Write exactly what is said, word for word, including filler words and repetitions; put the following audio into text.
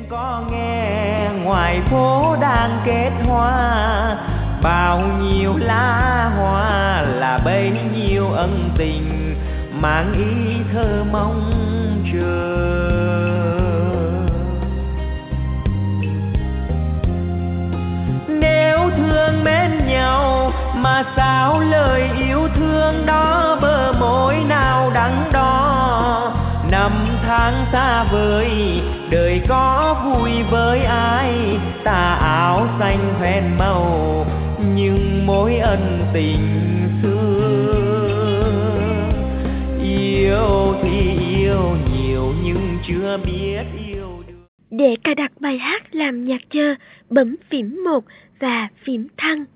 có nghe ngoài phố đang kết hoa, bao nhiêu lá hoa là bấy nhiêu ân tình mang ý thơ mong chờ. Nếu thương mến nhau mà sao lời yêu thương đó bờ môi nào đắng đo. Năm tháng xa vời đời có vui với ai, tà áo xanh hoen màu nhưng mối ân tình xưa. Yêu thì yêu nhiều nhưng chưa biết yêu được. Để cài đặt bài hát làm nhạc chờ, bấm phím một và phím thăng.